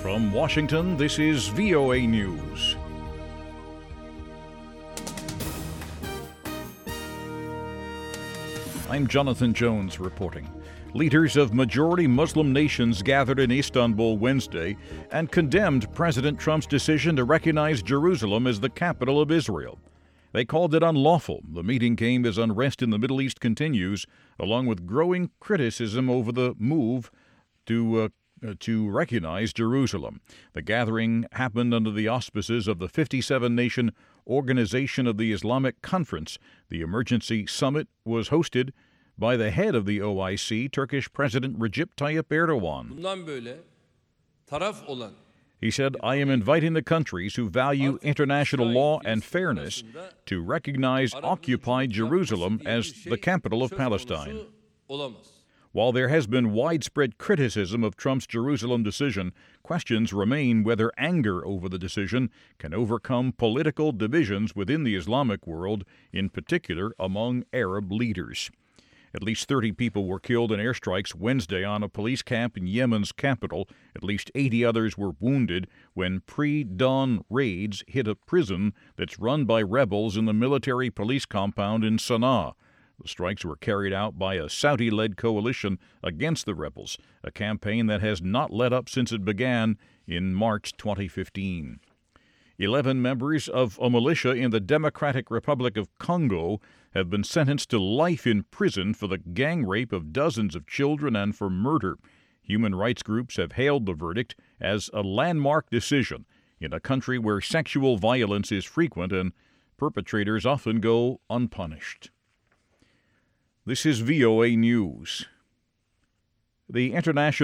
From Washington, this is VOA News. I'm Jonathan Jones reporting. Leaders of majority Muslim nations gathered in Istanbul Wednesday and condemned President Trump's decision to recognize Jerusalem as the capital of Israel. They called it unlawful. The meeting came as unrest in the Middle East continues, along with growing criticism over the move to recognize Jerusalem. The gathering happened under the auspices of the 57-nation Organization of the Islamic Conference. The emergency summit was hosted by the head of the OIC, Turkish President Recep Tayyip Erdogan. He said, "I am inviting the countries who value international law and fairness to recognize occupied Jerusalem as the capital of Palestine." While there has been widespread criticism of Trump's Jerusalem decision, questions remain whether anger over the decision can overcome political divisions within the Islamic world, in particular among Arab leaders. At least 30 people were killed in airstrikes Wednesday on a police camp in Yemen's capital. At least 80 others were wounded when pre-dawn raids hit a prison that's run by rebels in the military police compound in Sana'a. The strikes were carried out by a Saudi-led coalition against the rebels, a campaign that has not let up since it began in March 2015. 11 members of a militia in the Democratic Republic of Congo have been sentenced to life in prison for the gang rape of dozens of children and for murder. Human rights groups have hailed the verdict as a landmark decision in a country where sexual violence is frequent and perpetrators often go unpunished. This is VOA News. The International